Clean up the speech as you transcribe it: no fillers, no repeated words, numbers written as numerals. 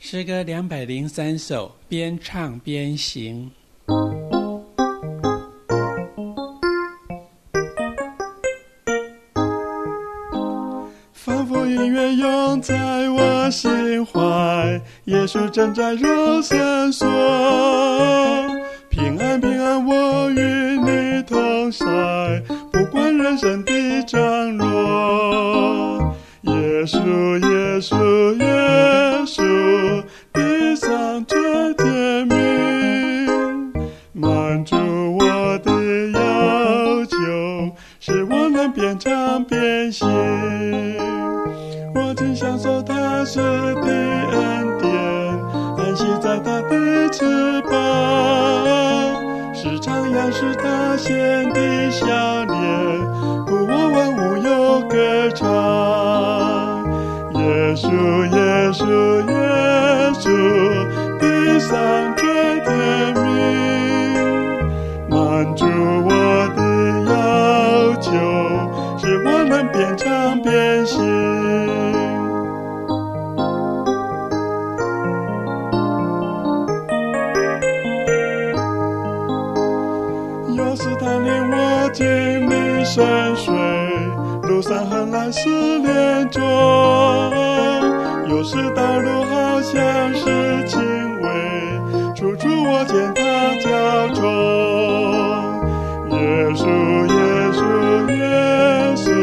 诗歌203首，边唱边行。 仿佛音乐涌在我心怀，耶稣正在肉身说，平安平安，我与你同在，不管人生的涨落。耶稣耶稣耶稣，地上最甜蜜，满足我的要求，使我能边唱边行。我竟享受他是的恩典，安息在他的翅膀，时常仰视他显的笑脸，故我万物有歌唱。耶稣耶稣耶稣，地上最甜蜜，满足我的要求，使我能边唱边行。有时他令我经历深水，路上很难失联中，有时道路好像是轻微，处处我见他交中。耶稣耶稣耶稣，